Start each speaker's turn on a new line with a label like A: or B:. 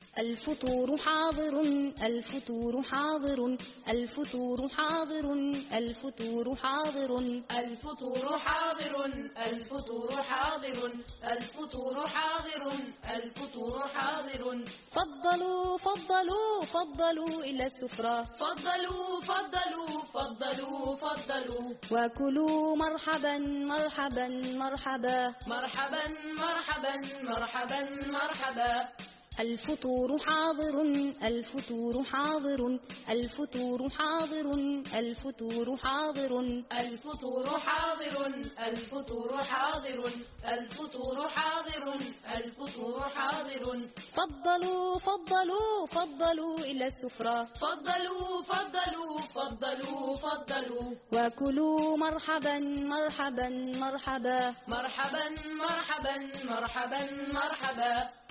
A: الفطور حاضر الفطور حاضر الفطور حاضر الفطور حاضر
B: الفطور حاضر الفطور حاضر الفطور حاضر الفطور حاضر
A: فضلوا فضلوا فضلوا إلى السفرة
B: فضلوا فضلوا فضلوا فضلوا
A: وكلوا مرحبا مرحبا مرحبا
B: مرحبا مرحبا مرحبا مرحبا
A: الفطور حاضر الفطور حاضر الفطور حاضر الفطور حاضر
B: الفطور حاضر الفطور حاضر الفطور حاضر الفطور حاضر
A: فضلوا فضلوا فضلوا إلى السفرة
B: فضلوا فضلوا فضلوا فضلوا
A: وكلوا مرحبا مرحبا مرحبا
B: مرحبا مرحبا مرحبا مرحبا